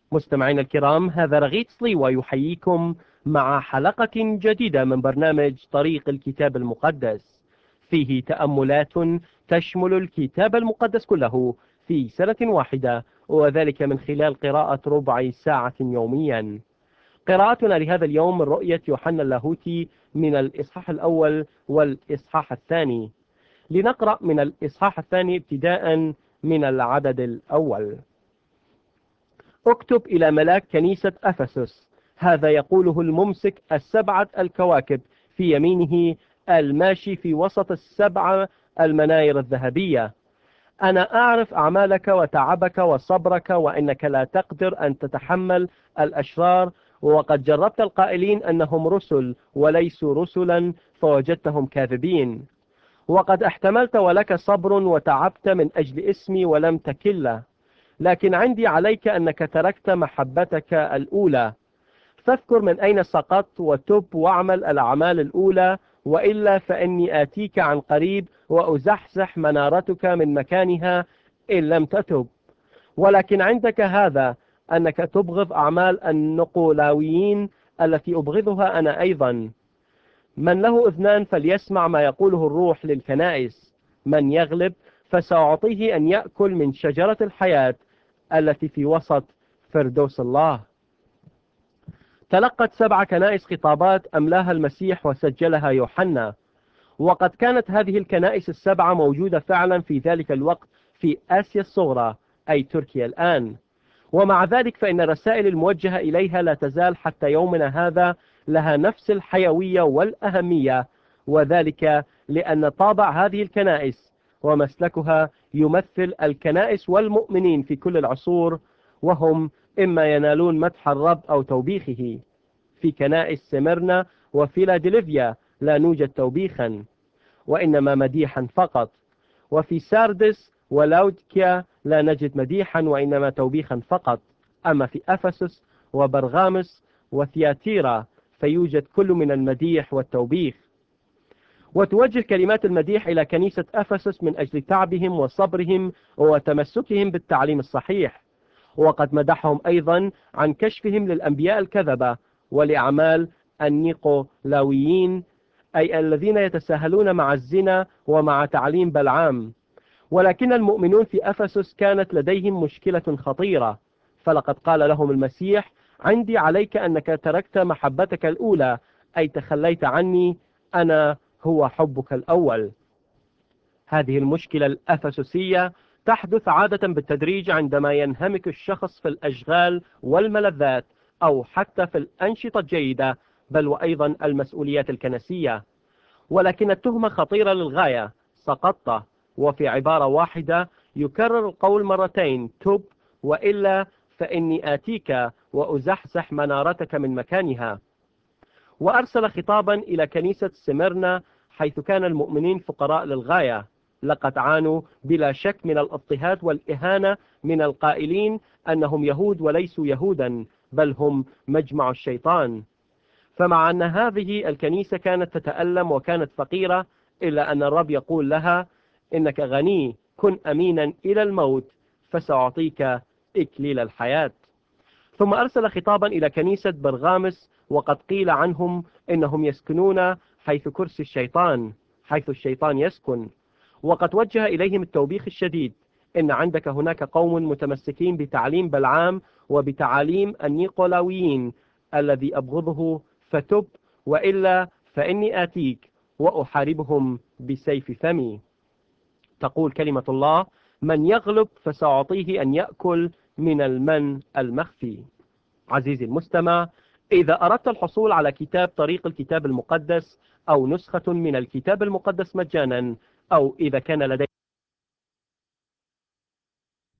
مستمعينا الكرام، هذا رغيد صليوة يحييكم مع حلقة جديدة من برنامج طريق الكتاب المقدس، فيه تأملات تشمل الكتاب المقدس كله في سنة واحدة، وذلك من خلال قراءة ربع ساعة يوميا. قراءتنا لهذا اليوم من رؤية يوحنا اللاهوتي من الإصحاح الأول والإصحاح الثاني. لنقرأ من الإصحاح الثاني ابتداء من العدد الأول. اكتب إلى ملاك كنيسة أفسس، هذا يقوله الممسك السبعة الكواكب في يمينه، الماشي في وسط السبعة المناير الذهبية. أنا أعرف أعمالك وتعبك وصبرك، وإنك لا تقدر أن تتحمل الأشرار، وقد جربت القائلين أنهم رسل وليسوا رسلا، فوجدتهم كاذبين. وقد احتملت ولك صبر وتعبت من أجل اسمي ولم تكل، لكن عندي عليك أنك تركت محبتك الأولى. فاذكر من أين سقطت وتب واعمل الأعمال الأولى، وإلا فإني آتيك عن قريب وأزحزح منارتك من مكانها إن لم تتب. ولكن عندك هذا، أنك تبغض أعمال النقولاويين التي أبغضها أنا أيضا. من له أذنان فليسمع ما يقوله الروح للكنائس. من يغلب فسأعطيه أن يأكل من شجرة الحياة التي في وسط فردوس الله. تلقت 7 كنائس خطابات أملاها المسيح وسجلها يوحنا، وقد كانت هذه الكنائس السبعة موجودة فعلا في ذلك الوقت في آسيا الصغرى، أي تركيا الآن. ومع ذلك فإن الرسائل الموجهة إليها لا تزال حتى يومنا هذا لها نفس الحيوية والأهمية، وذلك لأن طابع هذه الكنائس ومسلكها يمثل الكنائس والمؤمنين في كل العصور، وهم إما ينالون مدح الرب أو توبيخه. في كنائس سمرنا وفيلادلفيا لا نوجد توبيخا، وإنما مديحا فقط. وفي ساردس ولاودكيا لا نجد مديحا وإنما توبيخا فقط. أما في أفسس وبرغامس وثياتيرا فيوجد كل من المديح والتوبيخ. وتوجه كلمات المديح إلى كنيسة أفسس من أجل تعبهم وصبرهم وتمسكهم بالتعليم الصحيح، وقد مدحهم أيضا عن كشفهم للأنبياء الكذبة ولأعمال النيقولاويين، أي الذين يتساهلون مع الزنا ومع تعليم بلعام. ولكن المؤمنون في أفسس كانت لديهم مشكلة خطيرة، فلقد قال لهم المسيح: عندي عليك أنك تركت محبتك الأولى، أي تخليت عني، أنا هو حبك الأول. هذه المشكلة الأفسسية تحدث عادة بالتدريج عندما ينهمك الشخص في الأشغال والملذات، أو حتى في الأنشطة الجيدة، بل وأيضا المسؤوليات الكنسية. ولكن التهمة خطيرة للغاية. سقطت، وفي عبارة واحدة يكرر القول مرتين: تب، وإلا فإني آتيك وأزحزح منارتك من مكانها. وأرسل خطابا إلى كنيسة سمرنا، حيث كان المؤمنين فقراء للغاية. لقد عانوا بلا شك من الاضطهاد والإهانة من القائلين أنهم يهود وليسوا يهودا، بل هم مجمع الشيطان. فمع أن هذه الكنيسة كانت تتألم وكانت فقيرة، إلا أن الرب يقول لها: إنك غني، كن أمينا إلى الموت، فسأعطيك إكليل الحياة. ثم أرسل خطابا إلى كنيسة برغامس، وقد قيل عنهم إنهم يسكنون حيث كرسي الشيطان، حيث الشيطان يسكن. وقد وجه إليهم التوبيخ الشديد: إن عندك هناك قوم متمسكين بتعليم بلعام وبتعاليم النيقولاويين الذي أبغضه، فتب، وإلا فإني آتيك وأحاربهم بسيف فمي. تقول كلمة الله: من يغلب فسأعطيه أن يأكل من المن المخفي. عزيزي المستمع، إذا أردت الحصول على كتاب طريق الكتاب المقدس أو نسخة من الكتاب المقدس مجانا، أو إذا كان لديك